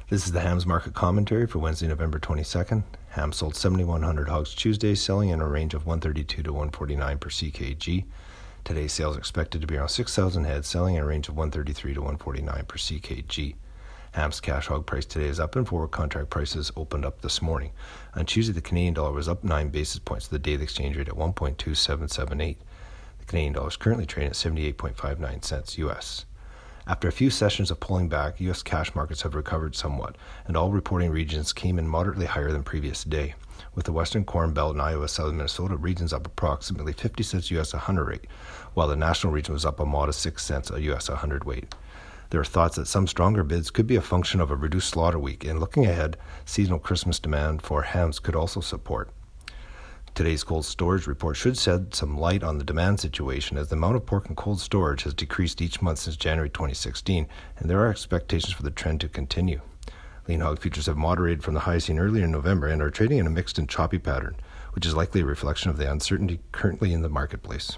This is the Hams Market Commentary for Wednesday, November 22nd. Hams sold 7,100 hogs Tuesday, selling in a range of 132 to 149 per CKG. Today's sales are expected to be around 6,000 head, selling in a range of 133 to 149 per CKG. Hams cash hog price today is up and forward contract prices opened up this morning. On Tuesday, the Canadian dollar was up 9 basis points to the daily exchange rate at 1.2778. The Canadian dollar is currently trading at 78.59 cents US. After a few sessions of pulling back, U.S. cash markets have recovered somewhat, and all reporting regions came in moderately higher than previous day, with the Western Corn Belt and Iowa, Southern Minnesota regions up approximately 50 cents U.S. a hundredweight, while the national region was up a modest 6 cents a U.S. a hundredweight. There are thoughts that some stronger bids could be a function of a reduced slaughter week, and looking ahead, seasonal Christmas demand for hams could also support. Today's cold storage report should shed some light on the demand situation, as the amount of pork in cold storage has decreased each month since January 2016, and there are expectations for the trend to continue. Lean hog futures have moderated from the high seen earlier in November and are trading in a mixed and choppy pattern, which is likely a reflection of the uncertainty currently in the marketplace.